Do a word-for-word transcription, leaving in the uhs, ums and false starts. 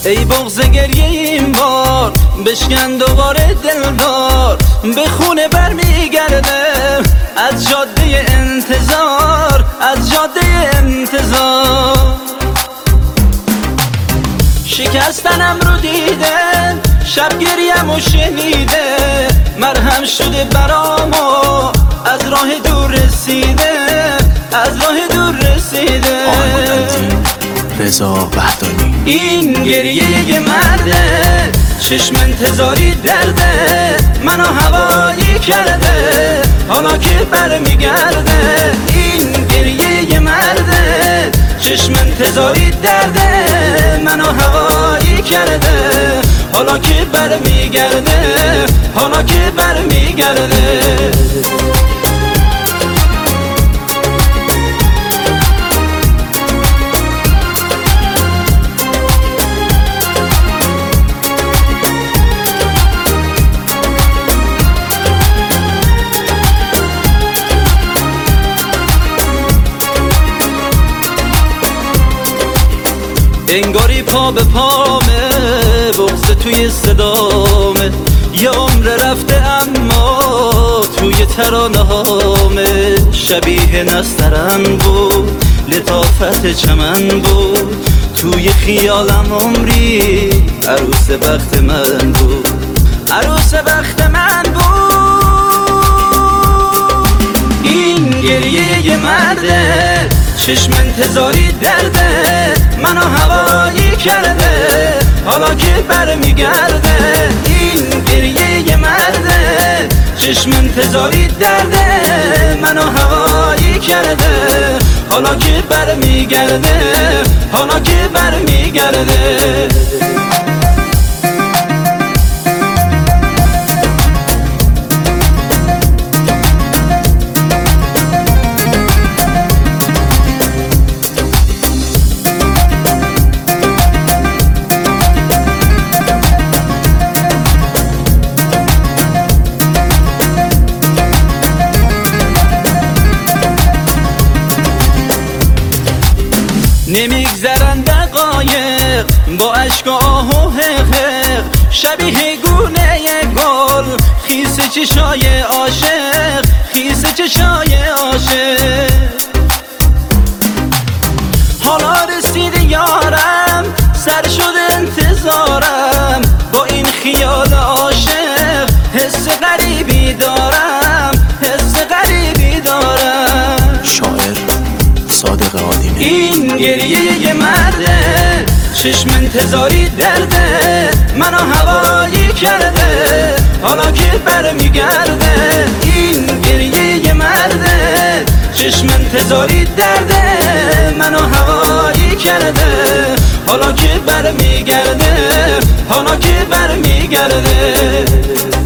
ای بغض گریه این بار بشکن دوباره دلدار، به خونه برمیگرده از جاده انتظار، از جاده انتظار. شکستنم رو دیده، شب گریم و شنیده، مرهم شده برامو، از راه دور رسیده، از راه دور رسیده. رضا وحدانی. این گریه یه مرده، چشم انتظاری درده، منو هوایی کرده، حالا که برمیگرده. این گریه یه مرده، چشم انتظاری درده، منو هوایی کرده، حالا که برمیگرده، حالا که برمیگرده. انگاری پا به پامه، بغض توی صدامه، یه عمر رفته اما توی ترانه هامه. شبیه نسترن بود، لطافت چمن بود، توی خیالم عمری عروس بخت من بود، عروس بخت من بود. این گریه یه مرده، چشم انتظاری درده، منو هوایی کرده، حالا که برمیگرده. این گریه یه مرده، چشم انتظاری درده، منو هوایی کرده، حالا که برمیگرده، حالا که برمیگرده. نمیگذرن دقایق با عشق و آه و حق، شبیه گونه گل، خیس چشای عاشق، خیس چشای عاشق. حالا رسید یارم، سر شد انتظارم، با این خیال عاشق حس غریبی دارم، حس غریبی دارم. شاعر صادق آدینه. این گریه یه مرده، چشم انتظاری درده، منو هوایی کرده، حالا که برمیگرده. این گریه یه مرده، چشم انتظاری درده، منو هوایی کرده، حالا که برمیگرده، حالا که برمیگرده.